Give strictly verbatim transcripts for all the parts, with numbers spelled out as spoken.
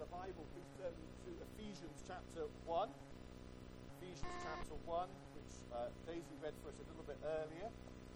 Bible, please turn to Ephesians chapter one. Ephesians chapter one, which uh, Daisy read for us a little bit earlier.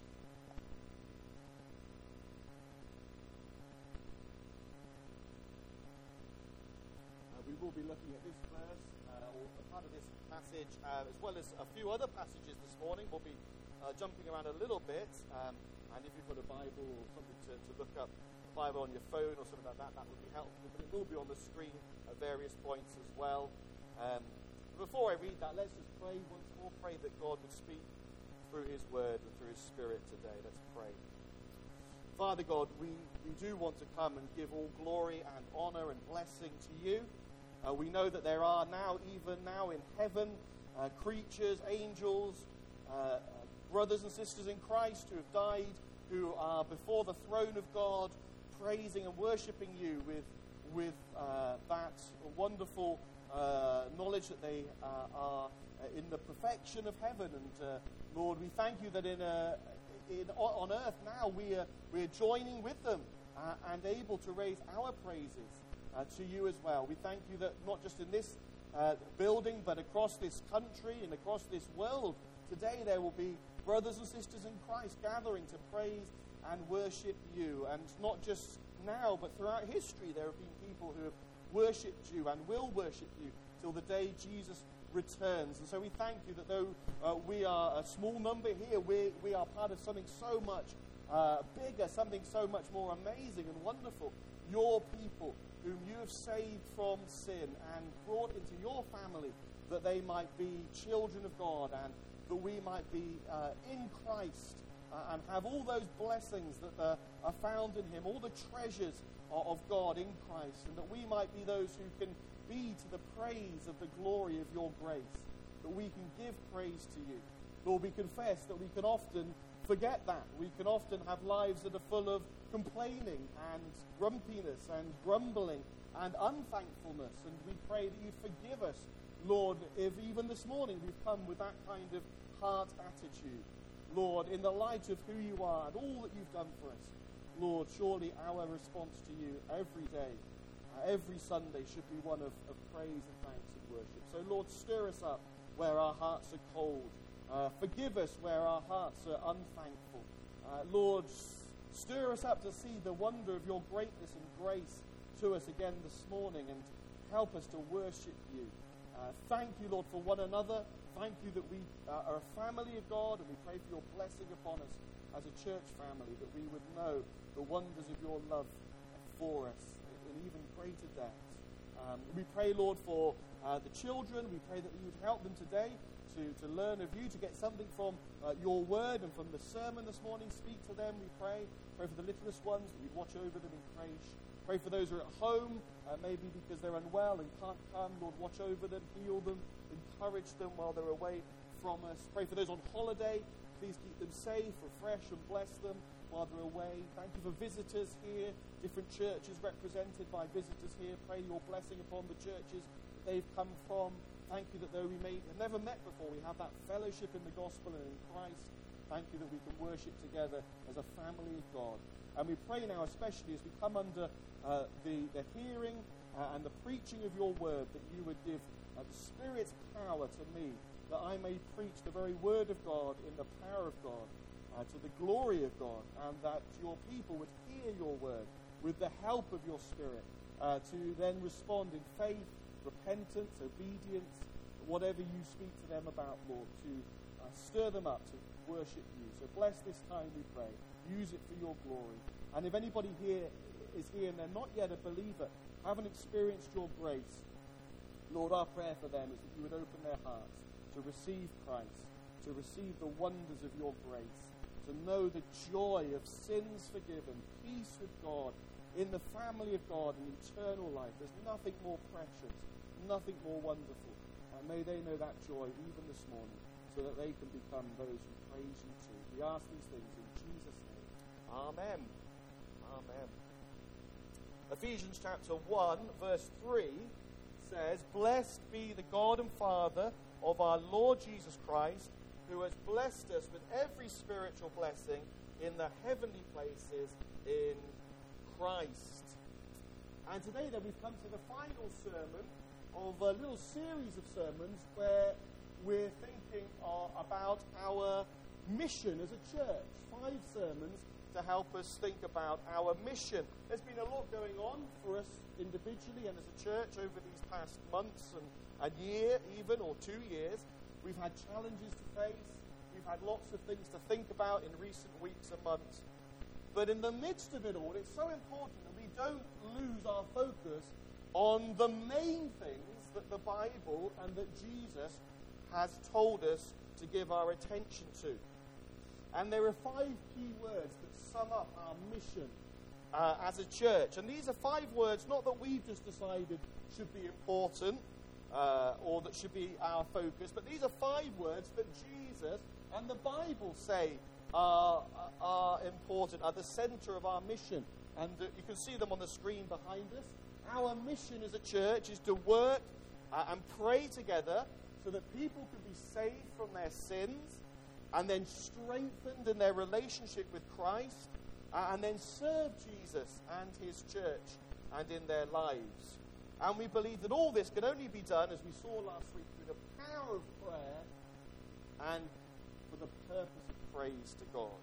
Uh, we will be looking at this verse, uh, or part of this passage, uh, as well as a few other passages this morning. We'll be uh, jumping around a little bit, um, and if you've got a Bible or something to, to look up, Bible on your phone or something like that, that would be helpful, but it will be on the screen at various points as well. Um, before I read that, let's just pray once more. Pray that God would speak through his word and through his spirit today. Let's pray. Father God, we, we do want to come and give all glory and honor and blessing to you. Uh, we know that there are now, even now in heaven, uh, creatures, angels, uh, uh, brothers and sisters in Christ who have died, who are before the throne of God, praising and worshipping you with with uh, that wonderful uh, knowledge that they uh, are in the perfection of heaven. And uh, Lord, we thank you that in, uh, in on earth now we are we are joining with them uh, and able to raise our praises uh, to you as well. We thank you that not just in this uh, building, but across this country and across this world, today there will be brothers and sisters in Christ gathering to praise and worship you. And not just now, but throughout history, there have been people who have worshipped you and will worship you till the day Jesus returns. And so we thank you that though uh, we are a small number here, we, we are part of something so much uh, bigger, something so much more amazing and wonderful. Your people, whom you have saved from sin and brought into your family, that they might be children of God and that we might be uh, in Christ, Uh, and have all those blessings that uh, are found in him, all the treasures of, of God in Christ, and that we might be those who can be to the praise of the glory of your grace, that we can give praise to you. Lord, we confess that we can often forget that. We can often have lives that are full of complaining and grumpiness and grumbling and unthankfulness, and we pray that you forgive us, Lord, if even this morning we've come with that kind of heart attitude. Lord, in the light of who you are and all that you've done for us, Lord, surely our response to you every day, uh, every Sunday should be one of, of praise and thanks and worship. So, Lord, stir us up where our hearts are cold. Uh, forgive us where our hearts are unthankful. Uh, Lord, stir us up to see the wonder of your greatness and grace to us again this morning and help us to worship you. Uh, thank you, Lord, for one another. Thank you that we uh, are a family of God, and we pray for your blessing upon us as a church family, that we would know the wonders of your love for us in even greater depth. Um, we pray, Lord, for uh, the children. We pray that you would help them today to, to learn of you, to get something from uh, your word and from the sermon this morning. Speak to them, we pray. Pray for the littlest ones, that you'd watch over them in creche. Pray for those who are at home, uh, maybe because they're unwell and can't come. Lord, watch over them, heal them, encourage them while they're away from us. Pray for those on holiday. Please keep them safe, refresh and bless them while they're away. Thank you for visitors here, different churches represented by visitors here. Pray your blessing upon the churches that they've come from. Thank you that though we may have never met before, we have that fellowship in the gospel and in Christ. Thank you that we can worship together as a family of God. And we pray now, especially as we come under uh, the, the hearing uh, and the preaching of your word, that you would give uh, the Spirit's power to me, that I may preach the very word of God in the power of God, uh, to the glory of God, and that your people would hear your word with the help of your Spirit, uh, to then respond in faith, repentance, obedience, whatever you speak to them about, Lord, to uh, stir them up to worship you. So bless this time, we pray. Use it for your glory. And if anybody here is here and they're not yet a believer, haven't experienced your grace, Lord, our prayer for them is that you would open their hearts to receive Christ, to receive the wonders of your grace, to know the joy of sins forgiven, peace with God, in the family of God and eternal life. There's nothing more precious, nothing more wonderful. And may they know that joy even this morning, so that they can become those who praise you too. We ask these things in Jesus' name. Amen. Amen. Ephesians chapter one, verse three says, "Blessed be the God and Father of our Lord Jesus Christ, who has blessed us with every spiritual blessing in the heavenly places in Christ." And today then we've come to the final sermon of a little series of sermons where we're thinking uh, about our mission as a church. Five sermons to help us think about our mission. There's been a lot going on for us individually and as a church over these past months and a year even, or two years. We've had challenges to face. We've had lots of things to think about in recent weeks and months. But in the midst of it all, it's so important that we don't lose our focus on the main things that the Bible and that Jesus has told us to give our attention to. And there are five key words that sum up our mission uh, as a church. And these are five words, not that we've just decided should be important uh, or that should be our focus, but these are five words that Jesus and the Bible say are, are important, are the center of our mission. And uh, you can see them on the screen behind us. Our mission as a church is to work uh, and pray together so that people can be saved from their sins and then strengthened in their relationship with Christ uh, and then serve Jesus and his church and in their lives. And we believe that all this can only be done, as we saw last week, through the power of prayer and for the purpose of praise to God.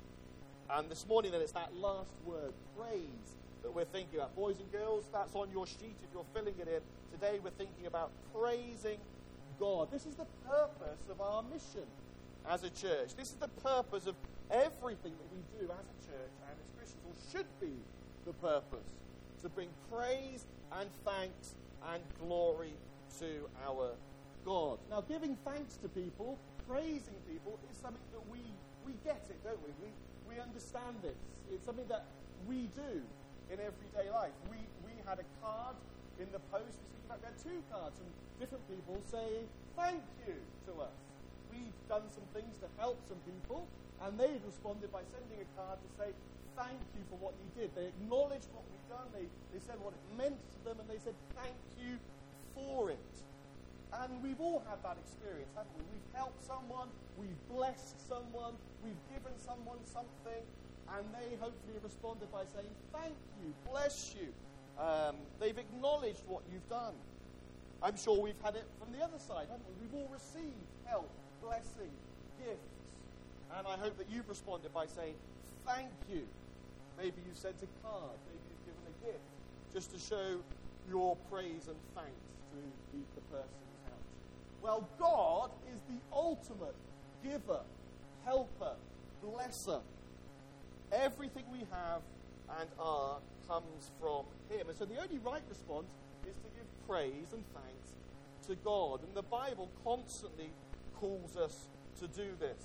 And this morning then it's that last word, praise, that we're thinking about. Boys and girls, that's on your sheet if you're filling it in. Today we're thinking about praising God. This is the purpose of our mission as a church. This is the purpose of everything that we do as a church and as Christians, or should be the purpose, to bring praise and thanks and glory to our God. Now, giving thanks to people, praising people, is something that we, we get it, don't we? We we understand this. It's something that we do in everyday life. We we had a card in the post this week. In fact, we had two cards from different people saying thank you to us. We've done some things to help some people, and they responded by sending a card to say thank you for what you did. They acknowledged what we've done. They, they said what it meant to them, and they said thank you for it. And we've all had that experience, haven't we? We've helped someone, we've blessed someone, we've given someone something, and they hopefully responded by saying thank you, bless you. Um, they've acknowledged what you've done. I'm sure we've had it from the other side, haven't we? We've all received help, blessing, gifts. And I hope that you've responded by saying thank you. Maybe you've sent a card, maybe you've given a gift, just to show your praise and thanks to the, the person who's helped you. Well, God is the ultimate giver, helper, blesser. Everything we have and are comes from him. And so the only right response is to give praise and thanks to God. And the Bible constantly calls us to do this.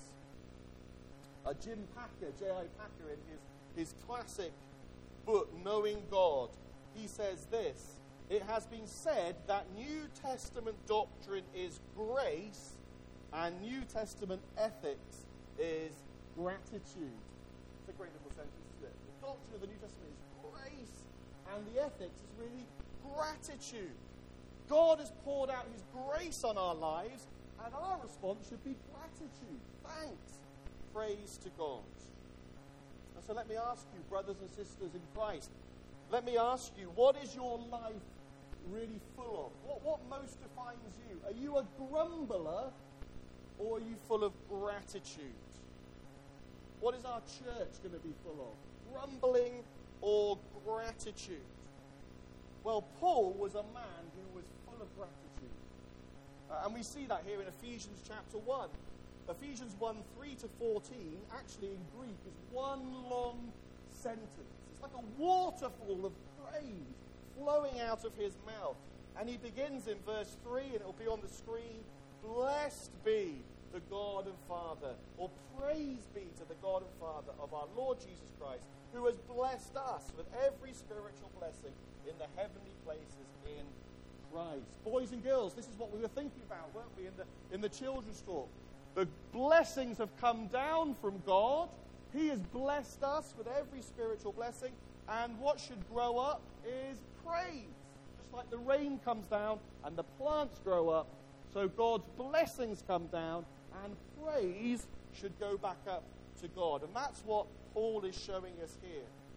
Uh, Jim Packer, J I Packer, in his, his classic book, Knowing God, he says this: it has been said that New Testament doctrine is grace and New Testament ethics is gratitude. It's a great little sentence, isn't it? The doctrine of the New Testament is grace and the ethics is really gratitude. God has poured out his grace on our lives, and our response should be gratitude, thanks, praise to God. And so let me ask you, brothers and sisters in Christ, let me ask you, what is your life really full of? What, what most defines you? Are you a grumbler, or are you full of gratitude? What is our church going to be full of? Grumbling or gratitude? Well, Paul was a man who was full of gratitude. Uh, and we see that here in Ephesians chapter one. Ephesians one, three to fourteen, actually in Greek, is one long sentence. It's like a waterfall of praise flowing out of his mouth. And he begins in verse three, and it will be on the screen, blessed be the God and Father, or praise be to the God and Father of our Lord Jesus Christ, who has blessed us with every spiritual blessing in the heavenly places in Christ. Boys and girls, this is what we were thinking about, weren't we, in the, in the children's talk. The blessings have come down from God. He has blessed us with every spiritual blessing, and what should grow up is praise. Just like the rain comes down and the plants grow up, so God's blessings come down and praise should go back up to God. And that's what Paul is showing us here.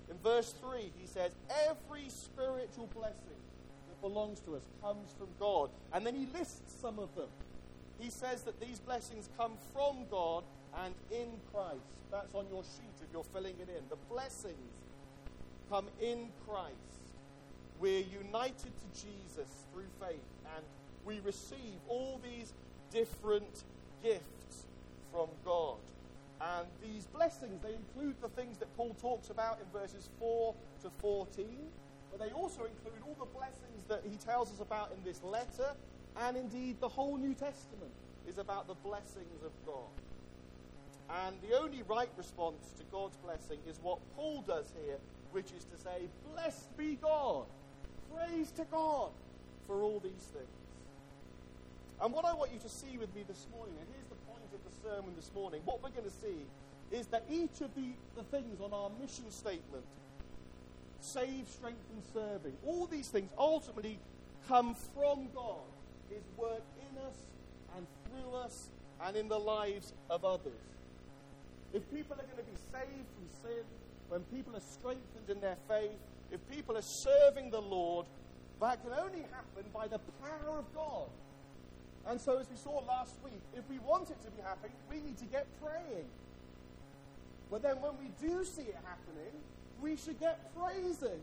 In verse three, he says, every spiritual blessing that belongs to us comes from God. And then he lists some of them. He says that these blessings come from God and in Christ. That's on your sheet if you're filling it in. The blessings come in Christ. We're united to Jesus through faith, and we receive all these different gifts from God. And these blessings, they include the things that Paul talks about in verses four to fourteen, but they also include all the blessings that he tells us about in this letter, and indeed the whole New Testament is about the blessings of God. And the only right response to God's blessing is what Paul does here, which is to say, blessed be God, praise to God for all these things. And what I want you to see with me this morning, and here's the point of the sermon this morning, what we're going to see is that each of the, the things on our mission statement, save, strengthen, serving, all these things ultimately come from God, his work in us and through us and in the lives of others. If people are going to be saved from sin, when people are strengthened in their faith, if people are serving the Lord, that can only happen by the power of God. And so, as we saw last week, if we want it to be happening, we need to get praying. But then when we do see it happening, we should get praising.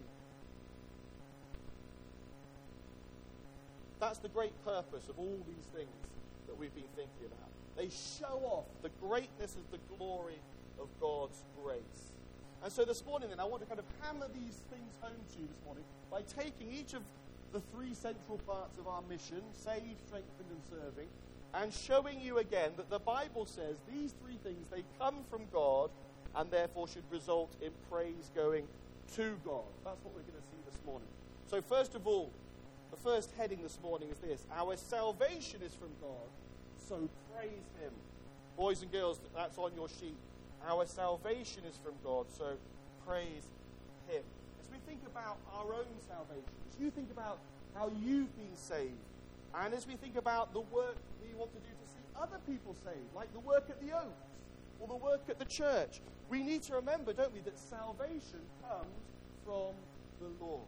That's the great purpose of all these things that we've been thinking about. They show off the greatness of the glory of God's grace. And so this morning then, I want to kind of hammer these things home to you this morning by taking each of the three central parts of our mission, save, strengthen, and serving, and showing you again that the Bible says these three things, they come from God and therefore should result in praise going to God. That's what we're going to see this morning. So first of all, the first heading this morning is this: our salvation is from God, so praise him. Boys and girls, that's on your sheet. Our salvation is from God, so praise him. As we think about our own salvation, as you think about how you've been saved, and as we think about the work we want to do to see other people saved, like the work at the Oaks or the work at the church, we need to remember, don't we, that salvation comes from the Lord.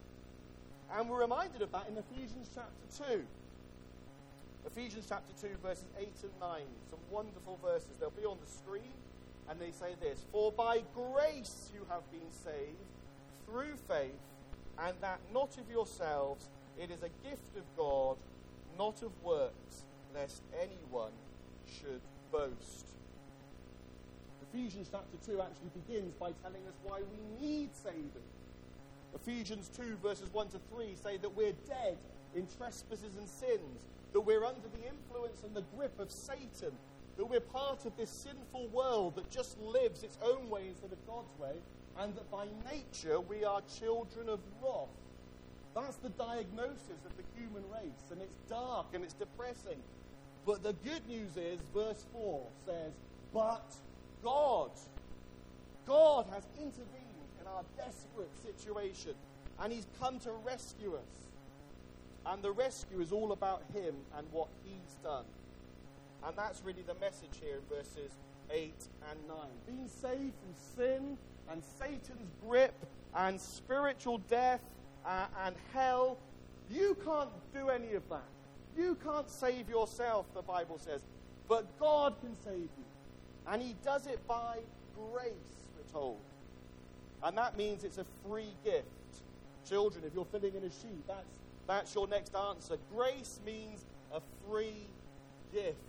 And we're reminded of that in Ephesians chapter two. Ephesians chapter two, verses eight and nine. Some wonderful verses. They'll be on the screen. And they say this: for by grace you have been saved through faith, and that not of yourselves, it is a gift of God, not of works, lest anyone should boast. Ephesians chapter two actually begins by telling us why we need saving. Ephesians two, verses one to three say that we're dead in trespasses and sins, that we're under the influence and the grip of Satan, that we're part of this sinful world that just lives its own way instead of God's way, and that by nature we are children of wrath. That's the diagnosis of the human race, and it's dark and it's depressing. But the good news is, verse four says, but God, God has intervened in our desperate situation, and he's come to rescue us. And the rescue is all about him and what he's done. And that's really the message here in verses eight and nine. Being saved from sin and Satan's grip and spiritual death uh, and hell. You can't do any of that. You can't save yourself, the Bible says. But God can save you. And he does it by grace, we're told. And that means it's a free gift. Children, if you're filling in a sheet, that's, that's your next answer. Grace means a free gift.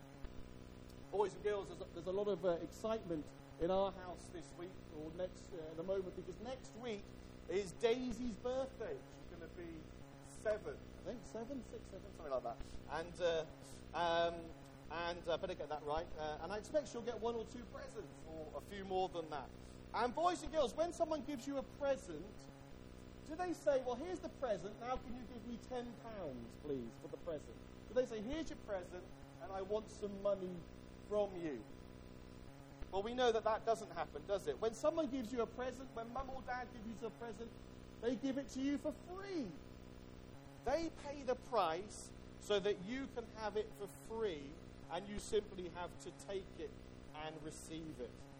Boys and girls, there's a, there's a lot of uh, excitement in our house this week, or next uh, in a moment, because next week is Daisy's birthday. She's going to be seven, I think, seven, six, seven, something like that. And uh, um, and I uh, better get that right. Uh, and I expect she'll get one or two presents, or a few more than that. And boys and girls, when someone gives you a present, do they say, well, here's the present, now can you give me ten pounds, please, for the present? Do they say, here's your present, and I want some money from you? Well, we know that that doesn't happen, does it? When someone gives you a present, when mum or dad gives you a present, they give it to you for free. They pay the price so that you can have it for free, and you simply have to take it and receive it.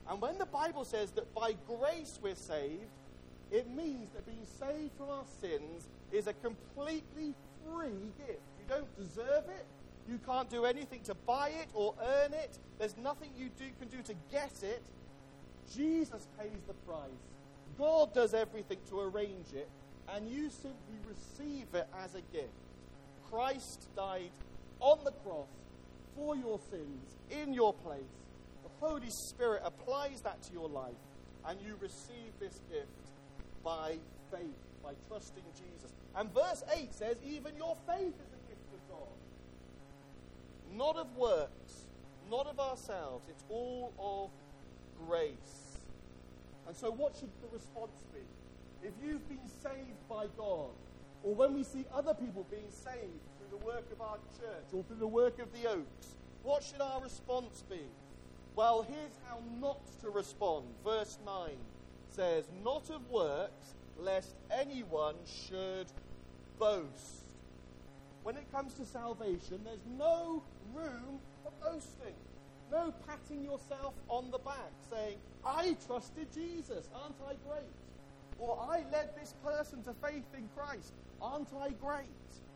And when the Bible says that by grace we're saved, it means that being saved from our sins is a completely free gift. You don't deserve it. You can't do anything to buy it or earn it. There's nothing you do, can do to get it. Jesus pays the price. God does everything to arrange it, and you simply receive it as a gift. Christ died on the cross for your sins, in your place. The Holy Spirit applies that to your life, and you receive this gift by faith, by trusting Jesus. And verse eight says, even your faith is a gift of God. Not of works, not of ourselves. It's all of grace. And so what should the response be? If you've been saved by God, or when we see other people being saved through the work of our church or through the work of the Oaks, what should our response be? Well, here's how not to respond. Verse nine says, not of works, lest anyone should boast. When it comes to salvation, there's no room for boasting. No patting yourself on the back, saying, I trusted Jesus, aren't I great? Or I led this person to faith in Christ, aren't I great?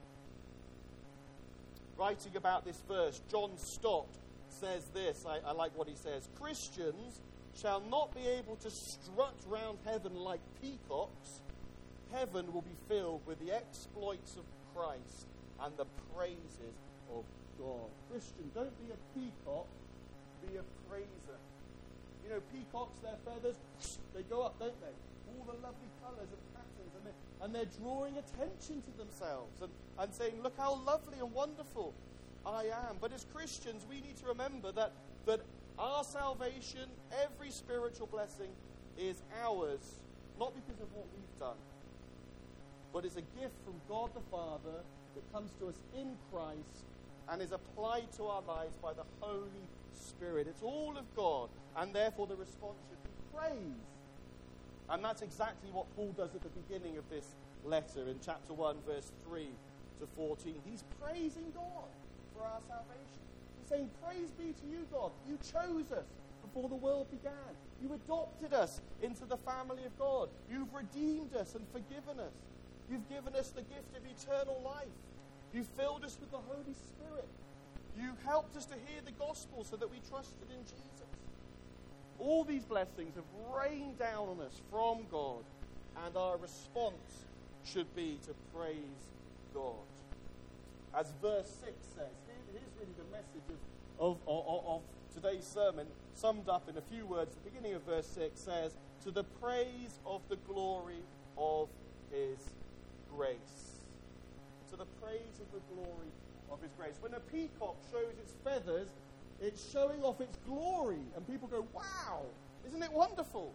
Writing about this verse, John Stott says this, I, I like what he says, Christians shall not be able to strut round heaven like peacocks. Heaven will be filled with the exploits of Christ and the praises of God. Christian, don't be a peacock, be a praiser. You know, peacocks, their feathers, they go up, don't they? All the lovely colours and patterns, and they're, and they're drawing attention to themselves and, and saying, look how lovely and wonderful I am. But as Christians, we need to remember that, that our salvation, every spiritual blessing, is ours, not because of what we've done, but is a gift from God the Father that comes to us in Christ and is applied to our lives by the Holy Spirit. It's all of God, and therefore the response should be praise. And that's exactly what Paul does at the beginning of this letter in chapter one, verse three to fourteen. He's praising God for our salvation. He's saying, praise be to you, God. You chose us before the world began. You adopted us into the family of God. You've redeemed us and forgiven us. You've given us the gift of eternal life. You filled us with the Holy Spirit. You helped us to hear the gospel so that we trusted in Jesus. All these blessings have rained down on us from God, and our response should be to praise God. As verse six says, here's really the message of, of, of, of today's sermon, summed up in a few words. The beginning of verse six says, to the praise of the glory of his grace. To the praise of the glory of his grace. When a peacock shows its feathers, it's showing off its glory, and people go, wow, isn't it wonderful?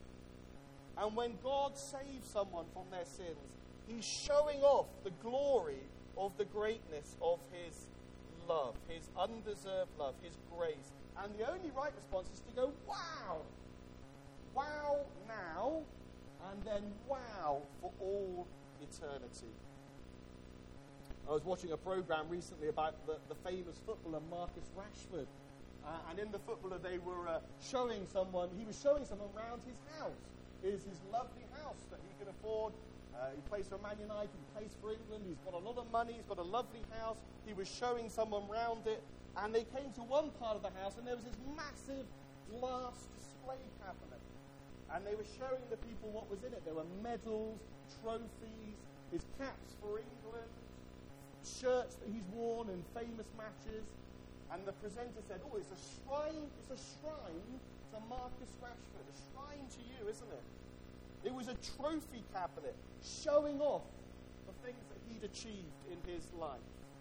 And when God saves someone from their sins, he's showing off the glory of the greatness of his love, his undeserved love, his grace. And the only right response is to go, wow, wow now, and then wow for all eternity. I was watching a program recently about the, the famous footballer Marcus Rashford. Uh, and in the footballer, they were uh, showing someone, he was showing someone around his house. His, his lovely house that he can afford. Uh, he plays for Man United, he plays for England, he's got a lot of money, he's got a lovely house. He was showing someone around it. And they came to one part of the house, and there was this massive glass display cabinet. And they were showing the people what was in it. There were medals, trophies, his caps for England, shirts that he's worn in famous matches. And the presenter said, oh, it's a shrine, it's a shrine to Marcus Rashford, a shrine to you, isn't it? It was a trophy cabinet showing off the things that he'd achieved in his life.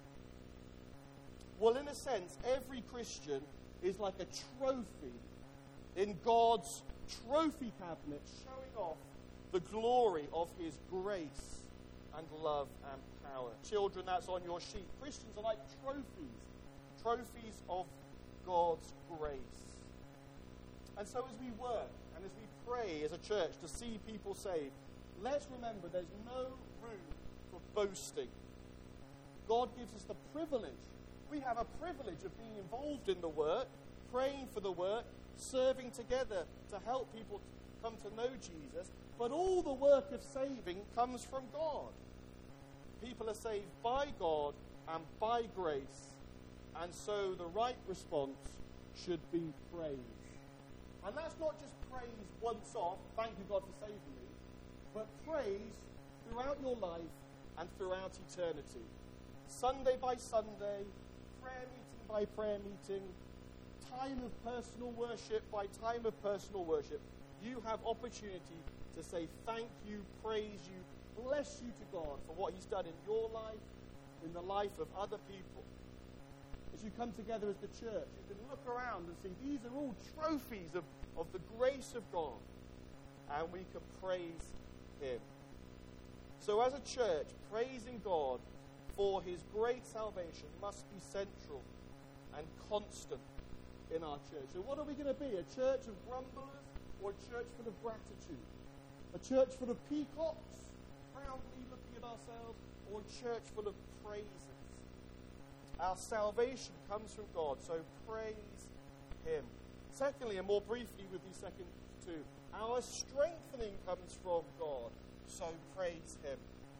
Well, in a sense, every Christian is like a trophy in God's trophy cabinet showing off the glory of his grace and love and power. Children, that's on your sheet. Christians are like trophies, trophies of God's grace. And so as we work and as we pray as a church to see people saved, let's remember there's no room for boasting. God gives us the privilege. We have a privilege of being involved in the work, praying for the work, serving together to help people come to know Jesus, but all the work of saving comes from God. People are saved by God and by grace, and so the right response should be praise. And that's not just praise once off, thank you God for saving me, but praise throughout your life and throughout eternity. Sunday by Sunday, prayer meeting by prayer meeting, time of personal worship by time of personal worship, you have opportunity to say thank you, praise you, bless you to God for what he's done in your life, in the life of other people. As you come together as the church, you can look around and see these are all trophies of, of the grace of God, and we can praise him. So as a church, praising God for his great salvation must be central and constant in our church. So what are we going to be? A church of grumblers or a church full of gratitude? A church full of peacocks, proudly looking at ourselves, or a church full of praises? Our salvation comes from God, so praise him. Secondly, and more briefly with these second two, our strengthening comes from God, so praise him.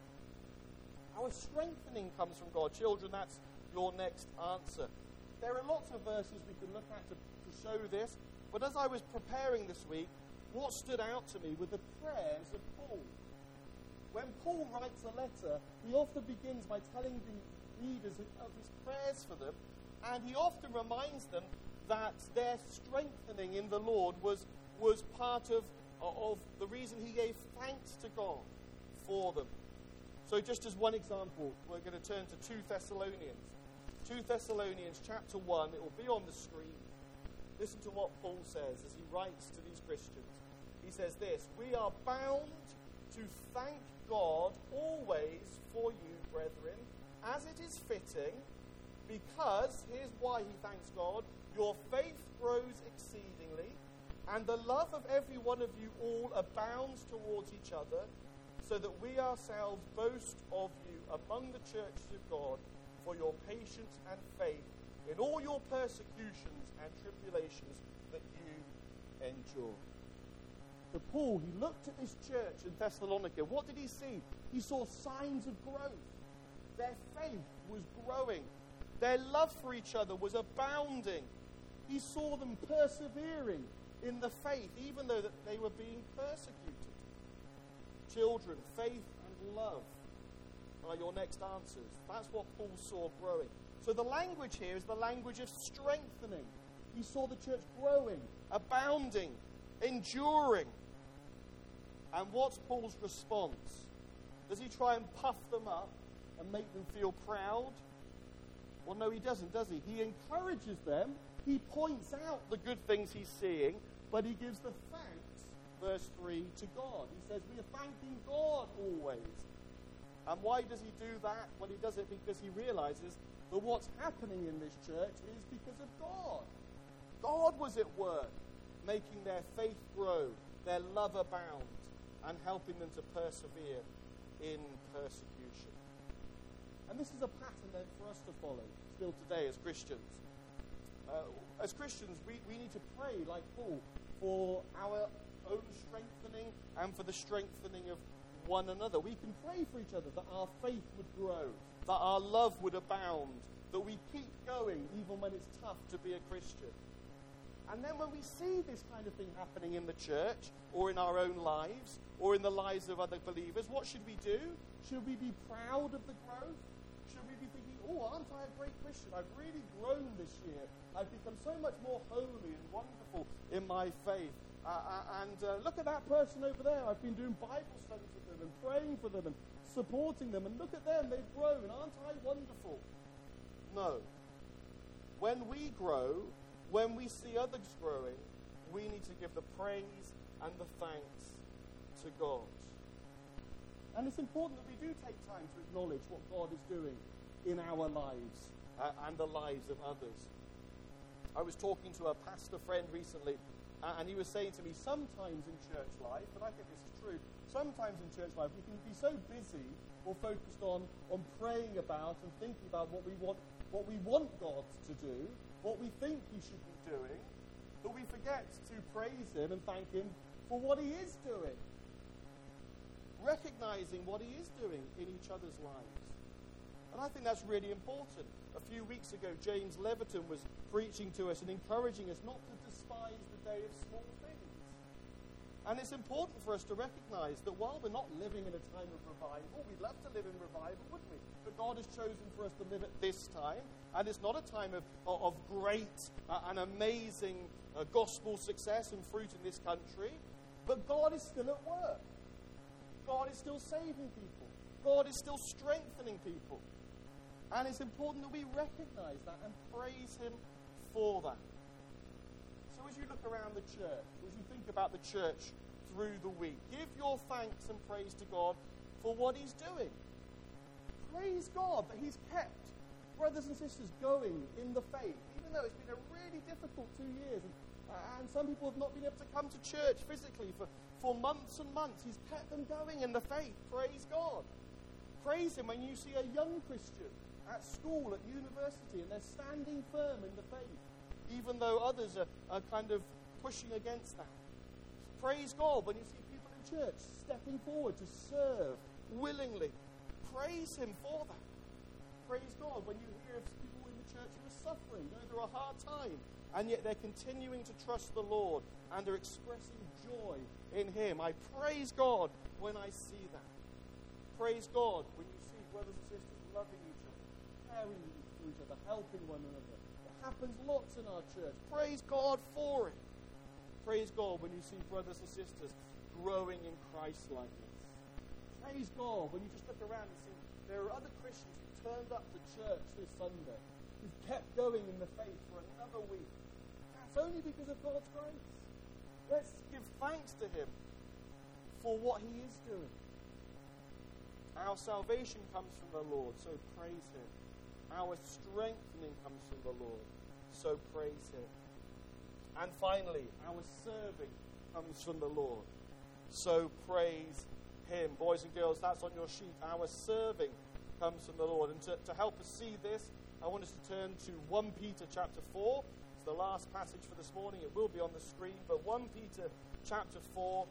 Our strengthening comes from God. Children, that's your next answer. There are lots of verses we can look at to, to show this, but as I was preparing this week, what stood out to me were the prayers of Paul. When Paul writes a letter, he often begins by telling the readers of his prayers for them, and he often reminds them that their strengthening in the Lord was, was part of, of the reason he gave thanks to God for them. So just as one example, we're going to turn to two Thessalonians. two Thessalonians chapter one, it will be on the screen. Listen to what Paul says as he writes to these Christians. He says this: "We are bound to thank God always for you, brethren, as it is fitting, because," here's why he thanks God, "your faith grows exceedingly, and the love of every one of you all abounds towards each other, so that we ourselves boast of you among the churches of God for your patience and faith in all your persecutions and tribulations that you endure." So Paul, he looked at this church in Thessalonica. What did he see? He saw signs of growth. Their faith was growing. Their love for each other was abounding. He saw them persevering in the faith, even though that they were being persecuted. Children, faith and love are your next answers. That's what Paul saw growing. So the language here is the language of strengthening. He saw the church growing, abounding, enduring. And what's Paul's response? Does he try and puff them up and make them feel proud? Well, no, he doesn't, does he? He encourages them. He points out the good things he's seeing, but he gives the thanks, verse three, to God. He says, we are thanking God always. And why does he do that? Well, he does it because he realizes that what's happening in this church is because of God. God was at work, making their faith grow, their love abound, and helping them to persevere in persecution. And this is a pattern then for us to follow still today as Christians. Uh, as Christians, we, we need to pray, like Paul, for our own strengthening and for the strengthening of one another. We can pray for each other that our faith would grow, that our love would abound, that we keep going even when it's tough to be a Christian. And then when we see this kind of thing happening in the church or in our own lives or in the lives of other believers, what should we do? Should we be proud of the growth? Should we be thinking, oh, aren't I a great Christian? I've really grown this year. I've become so much more holy and wonderful in my faith. Uh, uh, and uh, look at that person over there. I've been doing Bible studies with them and praying for them and supporting them. And look at them, they've grown. Aren't I wonderful? No. When we grow, when we see others growing, we need to give the praise and the thanks to God. And it's important that we do take time to acknowledge what God is doing in our lives uh, and the lives of others. I was talking to a pastor friend recently, uh, and he was saying to me, sometimes in church life, and I think this is true, sometimes in church life we can be so busy or focused on, on praying about and thinking about what we want, what we want God to do, what we think he should be doing, that we forget to praise him and thank him for what he is doing. Recognizing what he is doing in each other's lives. And I think that's really important. A few weeks ago, James Leverton was preaching to us and encouraging us not to despise the day of small things. And it's important for us to recognize that while we're not living in a time of revival, we'd love to live in revival, wouldn't we? But God has chosen for us to live at this time, and it's not a time of, of, of great uh, and amazing uh, gospel success and fruit in this country, but God is still at work. God is still saving people. God is still strengthening people. And it's important that we recognize that and praise him for that. So as you look around the church, as you think about the church through the week, give your thanks and praise to God for what he's doing. Praise God that he's kept brothers and sisters going in the faith, even though it's been a really difficult two years. And, uh, and some people have not been able to come to church physically for, for months and months. He's kept them going in the faith. Praise God. Praise him when you see a young Christian at school, at university, and they're standing firm in the faith, even though others are, are kind of pushing against that. Praise God when you see people in church stepping forward to serve willingly. Praise him for that. Praise God when you hear of people in the church who are suffering, going through a hard time, and yet they're continuing to trust the Lord, and they're expressing joy in him. I praise God when I see that. Praise God when you see brothers and sisters loving each other, caring for each other, helping one another. It happens lots in our church. Praise God for it. Praise God when you see brothers and sisters growing in Christ-likeness. Praise God when you just look around and see there are other Christians who turned up to church this Sunday, who've kept going in the faith for another week. That's only because of God's grace. Let's give thanks to him for what he is doing. Our salvation comes from the Lord, so praise him. Our strengthening comes from the Lord, so praise him. And finally, our serving comes from the Lord, so praise him. Boys and girls, that's on your sheet. Our serving comes from the Lord. And to, to help us see this, I want us to turn to First Peter chapter four. It's the last passage for this morning. It will be on the screen, but First Peter chapter four,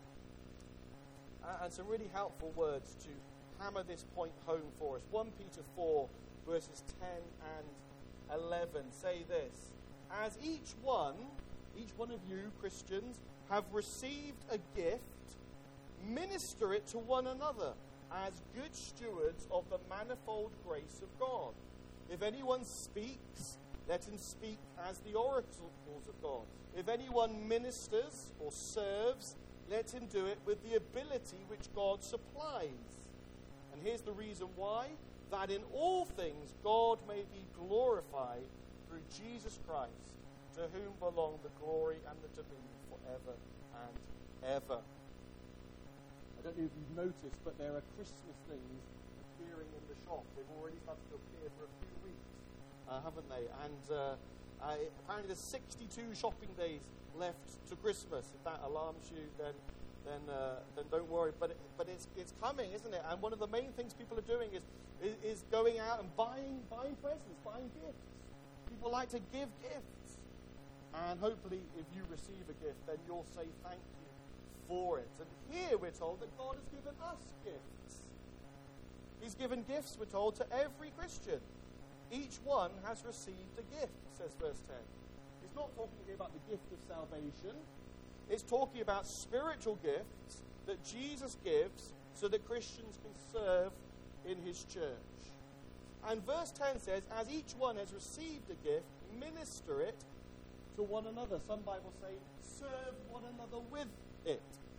and some really helpful words to hammer this point home for us. First Peter four, verses ten and eleven say this: as each one, each one of you Christians, have received a gift, minister it to one another as good stewards of the manifold grace of God. If anyone speaks, let him speak as the oracles of God. If anyone ministers or serves, let him do it with the ability which God supplies. And here's the reason why: that in all things God may be glorified through Jesus Christ, to whom belong the glory and the dominion forever and ever. I don't know if you've noticed, but there are Christmas things appearing in the shop. They've already started to appear for a few weeks, uh, haven't they? And uh, I, apparently there's sixty-two shopping days left to Christmas. If that alarms you, then then uh, then don't worry. But it, but it's it's coming, isn't it? And one of the main things people are doing is, is is going out and buying buying presents, buying gifts. People like to give gifts, and hopefully, if you receive a gift, then you'll say thank you for it. And here we're told that God has given us gifts. He's given gifts, we're told, to every Christian. Each one has received a gift, says verse ten. It's not talking here about the gift of salvation. It's talking about spiritual gifts that Jesus gives so that Christians can serve in his church. And verse ten says, as each one has received a gift, minister it to one another. Some Bibles say, serve one another with it.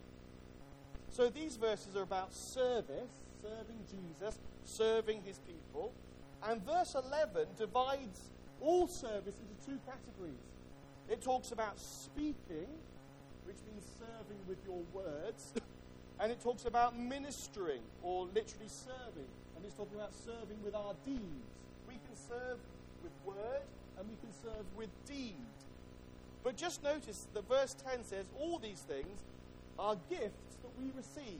So these verses are about service, serving Jesus, serving his people. And verse eleven divides all service into two categories. It talks about speaking, which means serving with your words, and it talks about ministering, or literally serving, and it's talking about serving with our deeds. We can serve with word, and we can serve with deed. But just notice that verse ten says all these things are gifts that we receive.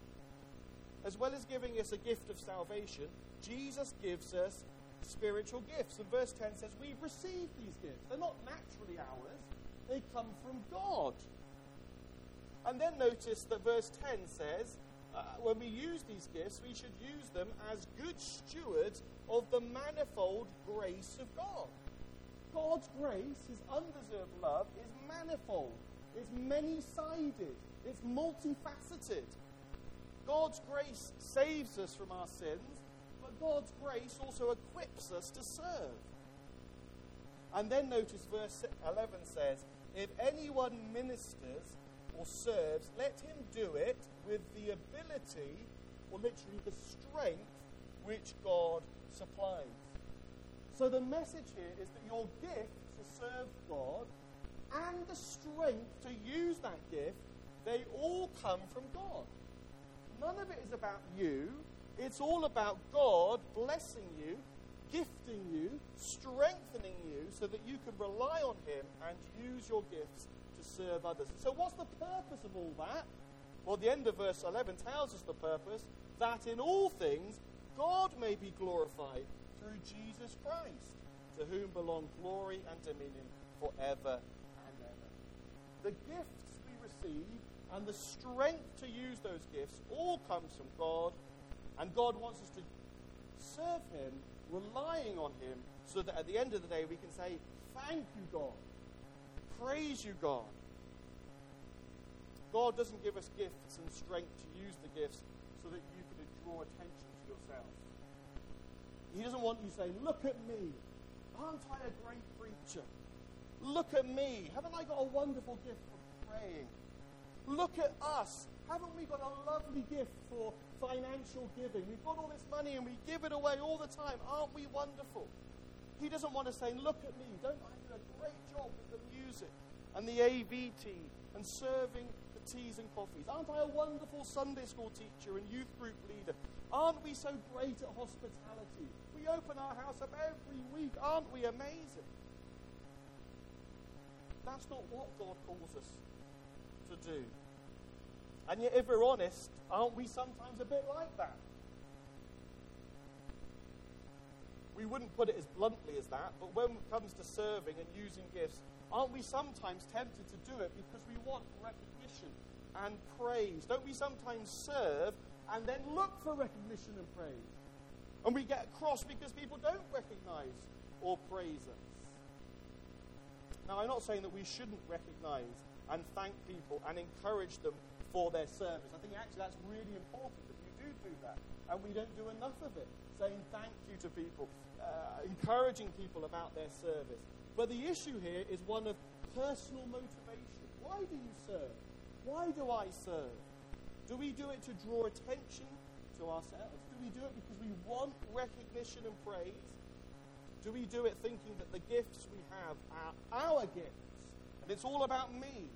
As well as giving us a gift of salvation, Jesus gives us spiritual gifts. And verse ten says we've received these gifts. They're not naturally ours. They come from God. And then notice that verse ten says, uh, when we use these gifts, we should use them as good stewards of the manifold grace of God. God's grace, his undeserved love, is manifold. It's many-sided. It's multifaceted. God's grace saves us from our sins, but God's grace also equips us to serve. And then notice verse eleven says, if anyone ministers or serves, let him do it with the ability, or literally the strength, which God supplies. So the message here is that your gift to serve God and the strength to use that gift, they all come from God. None of it is about you. It's all about God blessing you, gifting you, strengthening you so that you can rely on him and use your gifts to serve others. So what's the purpose of all that? Well, the end of verse eleven tells us the purpose, that in all things God may be glorified through Jesus Christ, to whom belong glory and dominion forever and ever. The gifts we receive and the strength to use those gifts all comes from God, and God wants us to serve him, relying on him, so that at the end of the day we can say, thank you, God. Praise you, God. God doesn't give us gifts and strength to use the gifts so that you can draw attention to yourself. He doesn't want you saying, look at me. Aren't I a great preacher? Look at me. Haven't I got a wonderful gift for praying? Look at us. Haven't we got a lovely gift for financial giving? We've got all this money and we give it away all the time. Aren't we wonderful? He doesn't want to say, look at me. Don't I do a great job with the music and the A V team and serving the teas and coffees? Aren't I a wonderful Sunday school teacher and youth group leader? Aren't we so great at hospitality? We open our house up every week. Aren't we amazing? That's not what God calls us to do. And yet, if we're honest, aren't we sometimes a bit like that? We wouldn't put it as bluntly as that, but when it comes to serving and using gifts, aren't we sometimes tempted to do it because we want recognition and praise? Don't we sometimes serve and then look for recognition and praise? And we get cross because people don't recognize or praise us. Now, I'm not saying that we shouldn't recognize and thank people and encourage them for their service. I think actually that's really important that we do do that. And we don't do enough of it, saying thank you to people, uh, encouraging people about their service. But the issue here is one of personal motivation. Why do you serve? Why do I serve? Do we do it to draw attention to ourselves? Do we do it because we want recognition and praise? Do we do it thinking that the gifts we have are our gifts and it's all about me?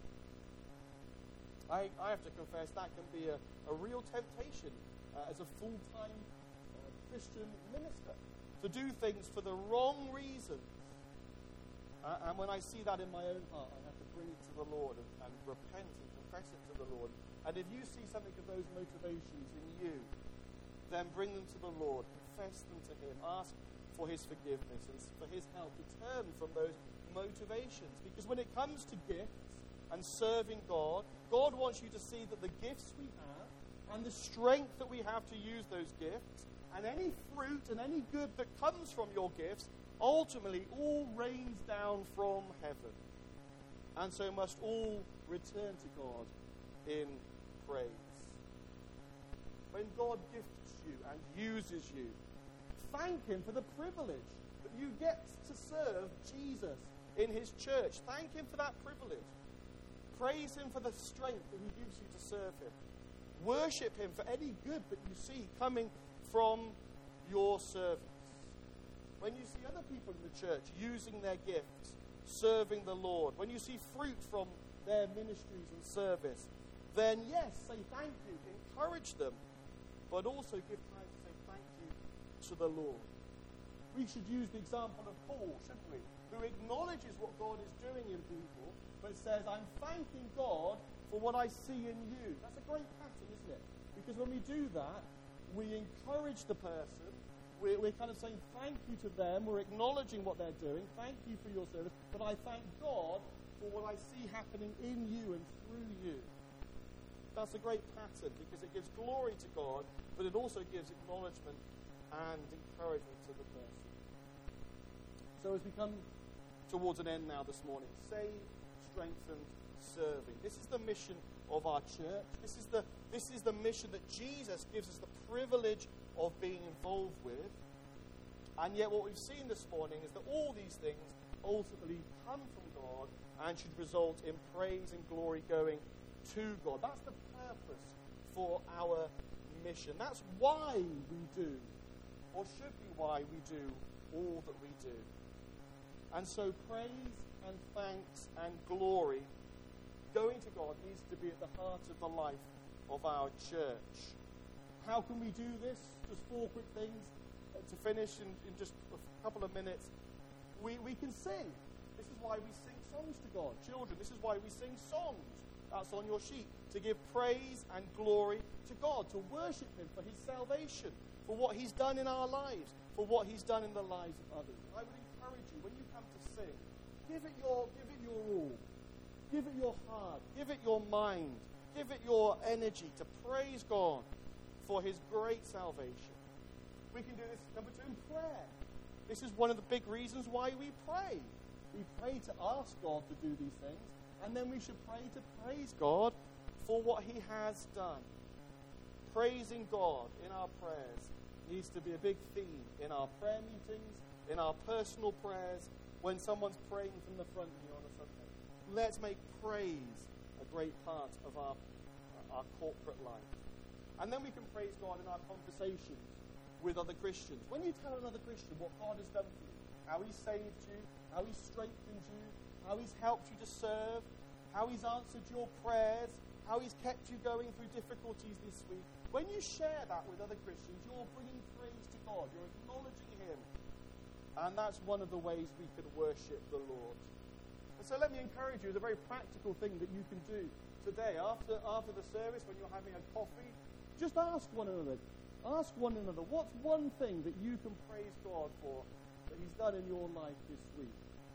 I, I have to confess that can be a, a real temptation uh, as a full-time uh, Christian minister to do things for the wrong reasons. Uh, and when I see that in my own heart, I have to bring it to the Lord and, and repent and confess it to the Lord. And if you see something of those motivations in you, then bring them to the Lord, confess them to him, ask for his forgiveness and for his help to turn from those motivations. Because when it comes to gifts and serving God, God wants you to see that the gifts we have and the strength that we have to use those gifts and any fruit and any good that comes from your gifts ultimately all rains down from heaven. And so must all return to God in praise. When God gifts you and uses you, thank him for the privilege that you get to serve Jesus in his church. Thank him for that privilege. Praise him for the strength that he gives you to serve him. Worship him for any good that you see coming from your service. When you see other people in the church using their gifts, serving the Lord, when you see fruit from their ministries and service, then yes, say thank you, encourage them, but also give time to say thank you to the Lord. We should use the example of Paul, shouldn't we? Who acknowledges what God is doing in people, but says, I'm thanking God for what I see in you. That's a great pattern, isn't it? Because when we do that, we encourage the person. We're, we're kind of saying thank you to them. We're acknowledging what they're doing. Thank you for your service. But I thank God for what I see happening in you and through you. That's a great pattern because it gives glory to God, but it also gives acknowledgement and encouragement to the person. So as we come towards an end now this morning, saved, strengthened, serving. This is the mission of our church. This is the this is the mission that Jesus gives us the privilege of being involved with. And yet what we've seen this morning is that all these things ultimately come from God and should result in praise and glory going to God. That's the purpose for our mission. That's why we do, or should be why we do, all that we do. And so praise and thanks and glory going to God needs to be at the heart of the life of our church. How can we do this? Just four quick things uh, to finish in, in just a couple of minutes. We, we can sing. This is why we sing songs to God. Children, this is why we sing songs. That's on your sheet. To give praise and glory to God, to worship Him for His salvation, for what He's done in our lives, for what He's done in the lives of others. I would encourage you, when you come to sing, give it your, give it your all. Give it your heart. Give it your mind. Give it your energy to praise God for His great salvation. We can do this, number two, in prayer. This is one of the big reasons why we pray. We pray to ask God to do these things, and then we should pray to praise God for what He has done. Praising God in our prayers needs to be a big theme in our prayer meetings, in our personal prayers, when someone's praying from the front here on a Sunday. Let's make praise a great part of our, our corporate life. And then we can praise God in our conversations with other Christians. When you tell another Christian what God has done for you, how He's saved you, how He's strengthened you, how He's helped you to serve, how He's answered your prayers, how He's kept you going through difficulties this week, when you share that with other Christians, you're bringing praise to God. You're acknowledging Him. And that's one of the ways we can worship the Lord. And so let me encourage you, the very practical thing that you can do today, after, after the service, when you're having a coffee, just ask one another, ask one another, what's one thing that you can praise God for that He's done in your life this week?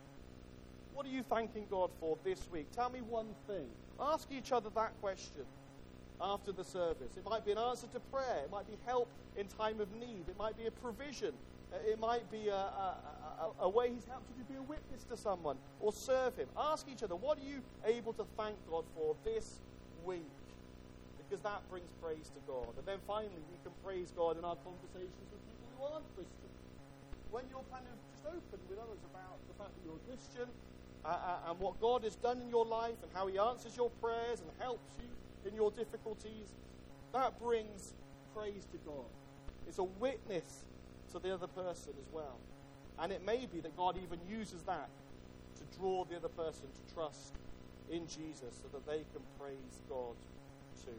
What are you thanking God for this week? Tell me one thing. Ask each other that question after the service. It might be an answer to prayer. It might be help in time of need. It might be a provision. It might be a, a, a, a way He's helped you to be a witness to someone or serve Him. Ask each other, what are you able to thank God for this week? Because that brings praise to God. And then finally, we can praise God in our conversations with people who aren't Christian. When you're kind of just open with others about the fact that you're a Christian uh, uh, and what God has done in your life and how He answers your prayers and helps you in your difficulties, that brings praise to God. It's a witness to the other person as well. And it may be that God even uses that to draw the other person to trust in Jesus so that they can praise God too.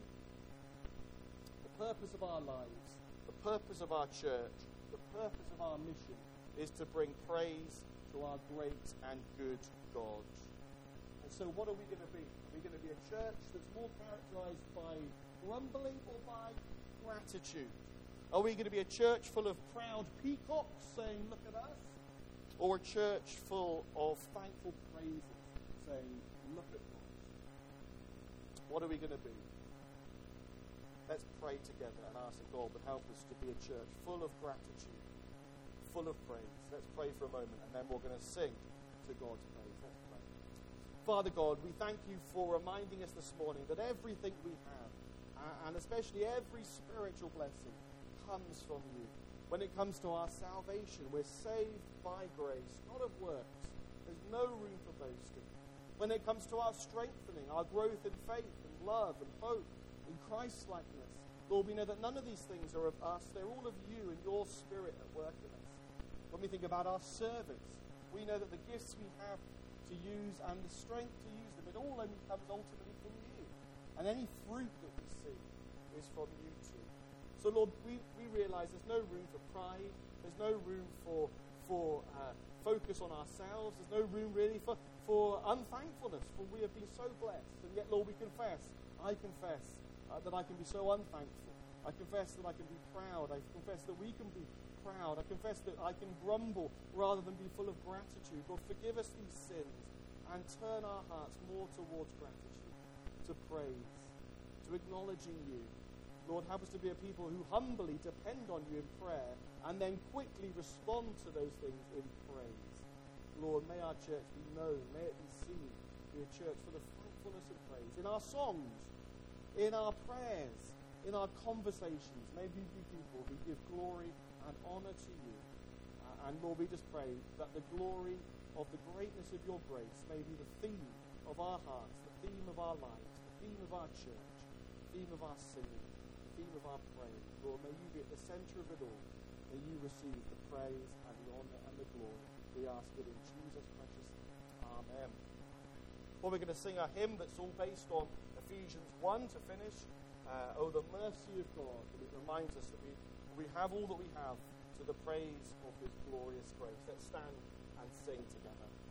The purpose of our lives, the purpose of our church, the purpose of our mission is to bring praise to our great and good God. And so what are we going to be? Are we going to be a church that's more characterized by grumbling or by gratitude? Are we going to be a church full of proud peacocks saying, look at us? Or a church full of thankful praises saying, look at us? What are we going to be? Let's pray together and ask that God would help us to be a church full of gratitude, full of praise. Let's pray for a moment and then we're going to sing to God's praise. Let's pray. Father God, we thank You for reminding us this morning that everything we have, uh, and especially every spiritual blessing, comes from You. When it comes to our salvation, we're saved by grace, not of works. There's no room for boasting. When it comes to our strengthening, our growth in faith and love and hope and Christ-likeness, Lord, we know that none of these things are of us. They're all of You and Your Spirit at work in us. When we think about our service, we know that the gifts we have to use and the strength to use them, it all only comes ultimately from You. And any fruit that we see is from You too. So, Lord, we, we realize there's no room for pride. There's no room for, for uh, focus on ourselves. There's no room really for, for unthankfulness, for we have been so blessed. And yet, Lord, we confess, I confess uh, that I can be so unthankful. I confess that I can be proud. I confess that we can be proud. I confess that I can grumble rather than be full of gratitude. Lord, forgive us these sins. and turn our hearts more towards gratitude, to praise, to acknowledging you. Lord, help us to be a people who humbly depend on you in prayer and then quickly respond to those things in praise. Lord, may our church be known, may it be seen to be a church full of thankfulness and praise. In our songs, in our prayers, in our conversations, may we be people who give glory and honor to you. Uh, and Lord, we just pray that the glory of the greatness of your grace may be the theme of our hearts, the theme of our lives, the theme of our church, the theme of our singing, the theme of our praise. Lord, may you be at the center of it all. May you receive the praise and the honor and the glory. We ask it in Jesus' precious name. Amen. Well, we're going to sing a hymn that's all based on Ephesians one to finish. Uh, oh, the mercy of God. And it reminds us that we, we have all that we have to the praise of his glorious grace. Let's stand and sing together.